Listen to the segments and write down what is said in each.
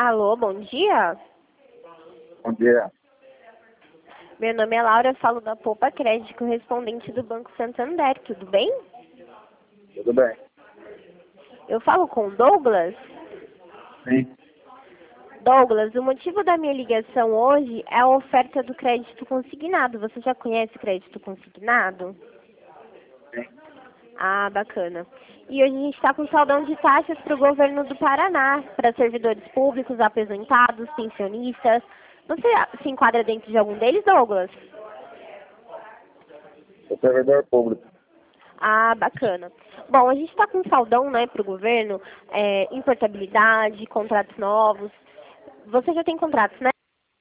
Alô, bom dia. Bom dia. Meu nome é Laura, eu falo da Poupa Crédito, correspondente do Banco Santander, tudo bem? Tudo bem? Eu falo com o Douglas. Sim. Douglas, o motivo da minha ligação hoje é a oferta do crédito consignado. Você já conhece crédito consignado? Sim. Ah, bacana. E hoje a gente está com saldão de taxas para o governo do Paraná, para servidores públicos, aposentados, pensionistas. Você se enquadra dentro de algum deles, Douglas? Sou servidor público. Ah, bacana. Bom, a gente está com saldão, né, para o governo, importabilidade, contratos novos. Você já tem contratos, né?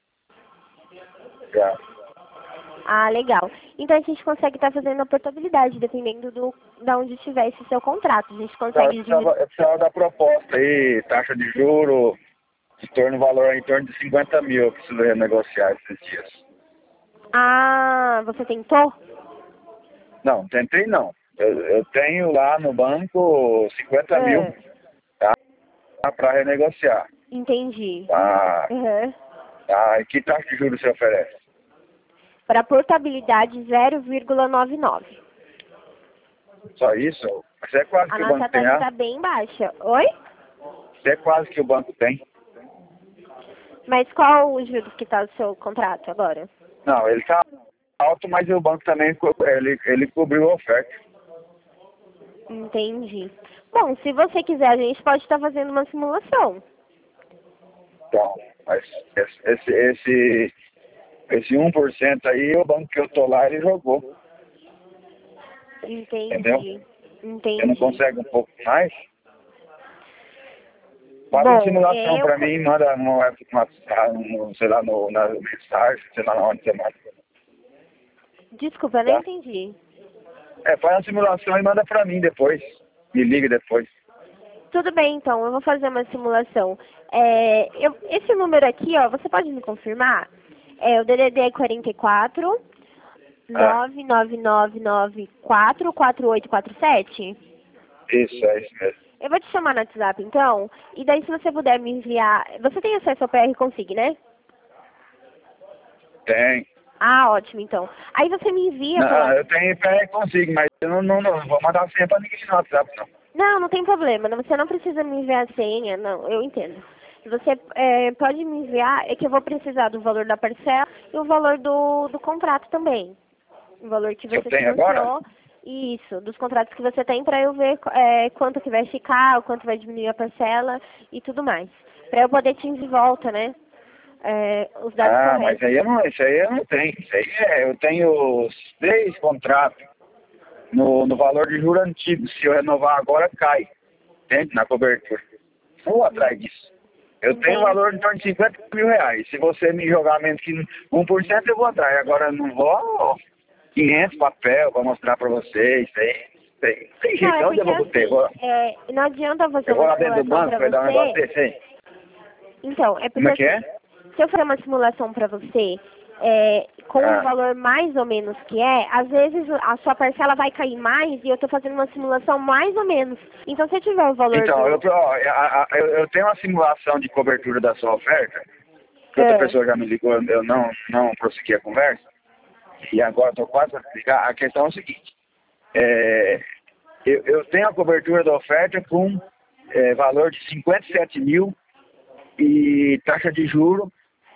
Já. Ah, legal. Então a gente consegue estar fazendo a portabilidade, dependendo da onde estiver esse seu contrato. A gente Tá, consegue dividir. eu precisava da proposta aí, taxa de juro, valor em torno de 50 mil, eu preciso renegociar esses dias. Ah, você tentou? Não, tentei não. Eu tenho lá no banco 50 mil, Ah, tá? Para renegociar. entendi. Tá? Uhum. Tá? E que taxa de juros você oferece? Para portabilidade 0,99. Só isso? Isso é quase A que o nossa banco tem, taxa ah? está bem baixa. Oi? Isso é quase que o banco tem. Mas qual o juros que está o seu contrato agora? Não, ele tá alto, mas o banco também ele cobriu a oferta. Entendi. Bom, se você quiser, a gente pode estar fazendo uma simulação. Então, mas esse 1% aí, o banco que eu tô lá, ele jogou. Entendeu? Entendi. Você não Entendi. consegue um pouco mais? Faz uma Bom, simulação pra mim, manda sei lá, na mensagem, sei lá onde você manda. desculpa, eu não Tá? entendi. Faz uma simulação e manda pra mim depois. Me liga depois. Tudo bem, então, eu vou fazer uma simulação. Esse número aqui, ó, você pode me confirmar? É o DDD é 44 Ah, 999944847. isso, é isso mesmo. Eu vou te chamar no WhatsApp, então, e daí se você puder me enviar... Você tem acesso ao PR Consig, né? Tem. Ah, ótimo, então. Aí você me envia Não, pela... eu tenho pé consigo, mas eu não vou mandar senha pra ninguém no WhatsApp, não. Não, não tem problema. Você não precisa me enviar a senha, não, eu entendo. Você pode me enviar, é que eu vou precisar do valor da parcela e o valor do contrato também. O valor que Que eu você tenho agora? financiou, isso, dos contratos que você tem para eu ver quanto que vai ficar, o quanto vai diminuir a parcela e tudo mais. Para eu poder te enviar de volta, né? Os dados Ah, mas corretos. isso aí eu não tenho. Isso aí eu tenho 3 contratos no valor de juro antigo. Se eu renovar agora, cai. Entende? Na cobertura. Vou atrás disso. Eu tenho Entendi. valor em torno de 50 mil reais. Se você me jogar menos que 1%, eu vou atrás. Agora eu não vou 500 papel para mostrar para vocês. Tem Não, jeito. é Onde eu porque vou ter? assim, não adianta eu fazer Eu vou uma lá dentro do simulação banco, para vai dar um negócio você. desse aí. Então, é Como porque é que é? assim, se eu fizer uma simulação para você, com um Ah. valor mais ou menos que às vezes a sua parcela vai cair mais e eu estou fazendo uma simulação mais ou menos. Então, se eu tiver o valor Então, do... eu tenho uma simulação de cobertura da sua oferta, que outra É, pessoa já me ligou, eu não prossegui a conversa, e agora estou quase para explicar. A questão é o seguinte, eu tenho a cobertura da oferta com valor de 57 mil e taxa de juro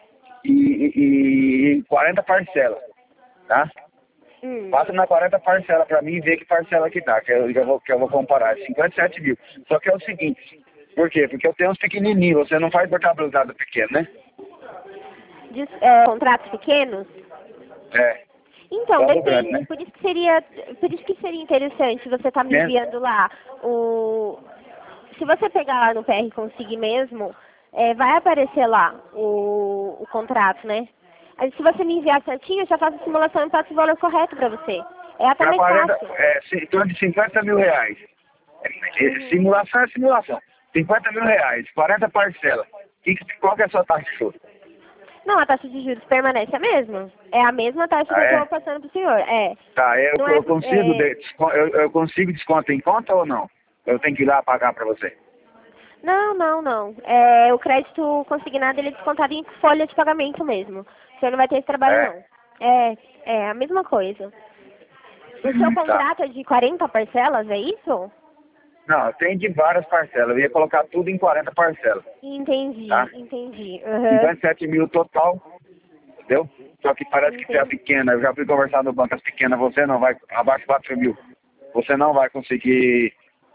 e 40 parcelas, tá? Passa na 40 parcela para mim e vê que parcela que dá, que eu vou comparar. 57 mil. Só que é o seguinte, por quê? Porque eu tenho uns pequenininhos, você não faz portabilidade pequeno, né? contratos pequenos? É, Então, só do grande, depende. né? Por isso que seria interessante você estar me Né? enviando lá o... Se você pegar lá no PR Consig mesmo, vai aparecer lá o contrato, né? Aí, se você me enviar certinho, eu já faço a simulação e passo o valor correto para você. É até Para mais 40, fácil. em torno de 50 mil reais. Simulação é simulação. 50 mil reais, 40 parcelas. Qual que é a sua taxa de juros? Não, a taxa de juros permanece a mesma. É a mesma taxa que Ah, eu é? estou passando para o senhor. Tá, Não eu consigo, eu consigo desconto em conta ou não? Eu tenho que ir lá pagar para você. Não, não, não. É, o crédito consignado ele é descontado em folha de pagamento mesmo. O senhor não vai ter esse trabalho, É? não. É a mesma coisa. O seu Tá. contrato é de 40 parcelas, é isso? Não, tem de várias parcelas. Eu ia colocar tudo em 40 parcelas. Entendi, Tá? entendi. 57 mil total, entendeu? Só que parece que se é Entendi. pequena, eu já fui conversar no banco, as pequenas, você não vai, abaixo de 4 mil, você não vai conseguir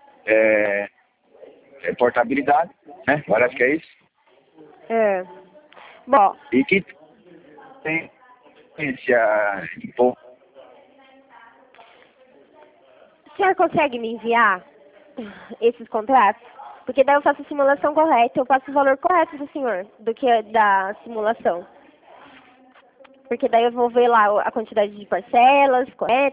portabilidade, né? Parece que é isso. É. Bom, E que tem imposto. o senhor consegue me enviar esses contratos? Porque daí eu faço a simulação correta, eu passo o valor correto do senhor, do que é da simulação. Porque daí eu vou ver lá a quantidade de parcelas correta.